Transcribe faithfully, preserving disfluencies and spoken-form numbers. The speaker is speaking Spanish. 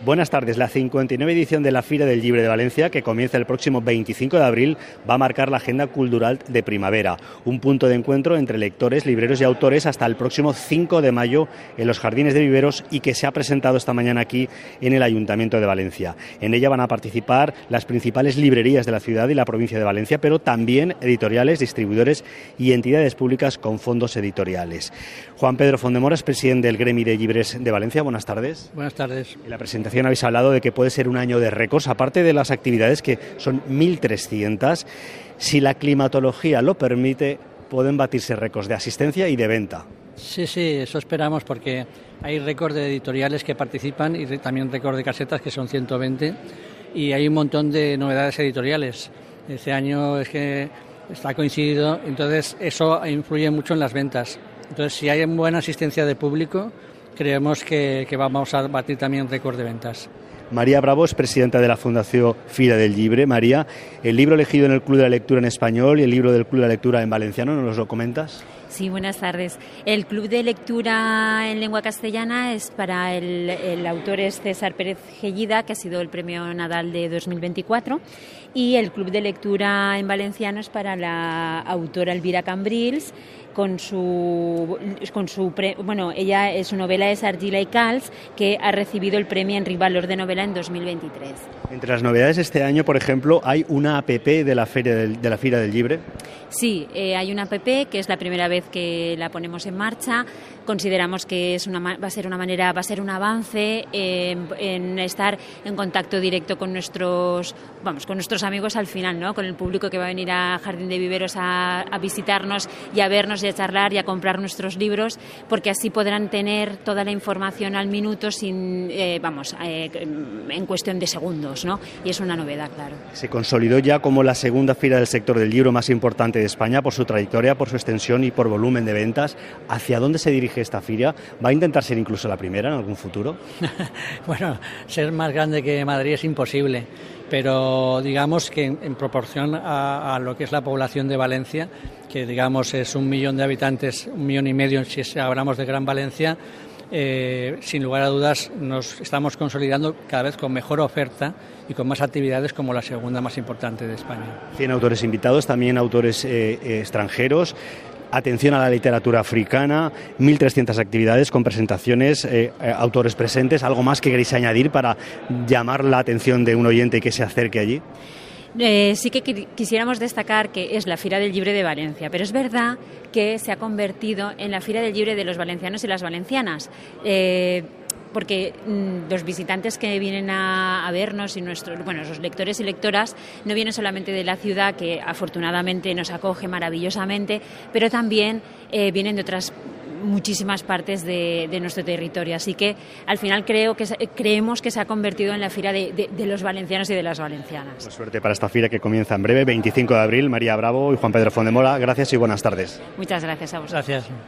Buenas tardes. La cincuenta y nueve edición de la Fira del Llibre de Valencia, que comienza el próximo veinticinco de abril, va a marcar la agenda cultural de primavera, un punto de encuentro entre lectores, libreros y autores hasta el próximo cinco de mayo en los Jardines de Viveros, y que se ha presentado esta mañana aquí en el Ayuntamiento de Valencia. En ella van a participar las principales librerías de la ciudad y la provincia de Valencia, pero también editoriales, distribuidores y entidades públicas con fondos editoriales. Juan Pedro Fondemora es presidente del Gremi de Llibres de Valencia. Buenas tardes. Buenas tardes. En la presentación habéis hablado de que puede ser un año de récords, aparte de las actividades, que son mil trescientas. Si la climatología lo permite, pueden batirse récords de asistencia y de venta. Sí, sí, eso esperamos, porque hay récord de editoriales que participan y también récord de casetas, que son ciento veinte, y hay un montón de novedades editoriales. Este año es que está coincidido, entonces eso influye mucho en las ventas. Entonces, si hay buena asistencia de público, creemos que, que vamos a batir también récord de ventas. María Bravo es presidenta de la Fundación Fira del Llibre. María, el libro elegido en el Club de la Lectura en español y el libro del Club de la Lectura en valenciano, ¿nos lo comentas? Sí, buenas tardes. El Club de Lectura en lengua castellana es para el, el autor es César Pérez Gellida, que ha sido el premio Nadal de dos mil veinticuatro, y el Club de Lectura en valenciano es para la autora Elvira Cambrils, con su, con su pre, bueno, ella, su novela es Argila y Calç, que ha recibido el premio Enric Valor de Novela en dos mil veintitrés. Entre las novedades de este año, por ejemplo, hay una app de la Feria del, de la Fira del Llibre. Sí, eh, hay una app que es la primera vez que la ponemos en marcha. Consideramos que es una, va a ser una manera, va a ser un avance eh, en, en estar en contacto directo con nuestros, vamos, con nuestros amigos al final, ¿no? Con el público que va a venir a Jardín de Viveros a, a visitarnos y a vernos y a charlar y a comprar nuestros libros, porque así podrán tener toda la información al minuto sin, eh, vamos, eh, en cuestión de segundos, ¿no? Y es una novedad, claro. Se consolidó ya como la segunda fira del sector del libro más importante de España por su trayectoria, por su extensión y por volumen de ventas. ¿Hacia dónde se dirige esta feria? ¿Va a intentar ser incluso la primera en algún futuro? Bueno, ser más grande que Madrid es imposible, pero digamos que en, en proporción a, a lo que es la población de Valencia, que digamos es un millón de habitantes, un millón y medio si hablamos de Gran Valencia, eh, sin lugar a dudas nos estamos consolidando cada vez con mejor oferta y con más actividades, como la segunda más importante de España. cien autores invitados, también autores eh, eh, extranjeros. Atención a la literatura africana, mil trescientas actividades con presentaciones, eh, eh, autores presentes. ¿Algo más que queréis añadir para llamar la atención de un oyente que se acerque allí? Eh, sí que quisiéramos destacar que es la Fira del Llibre de Valencia, pero es verdad que se ha convertido en la Fira del Llibre de los valencianos y las valencianas. Eh, porque mmm, los visitantes que vienen a, a vernos y nuestros, bueno, los lectores y lectoras no vienen solamente de la ciudad, que afortunadamente nos acoge maravillosamente, pero también eh, vienen de otras muchísimas partes de, de nuestro territorio. Así que al final creo que creemos que se ha convertido en la Fira de, de, de los valencianos y de las valencianas. Pues suerte para esta fira que comienza en breve, veinticinco de abril. María Bravo y Juan Pedro Fondemora, gracias y buenas tardes. Muchas gracias a vosotros. Gracias.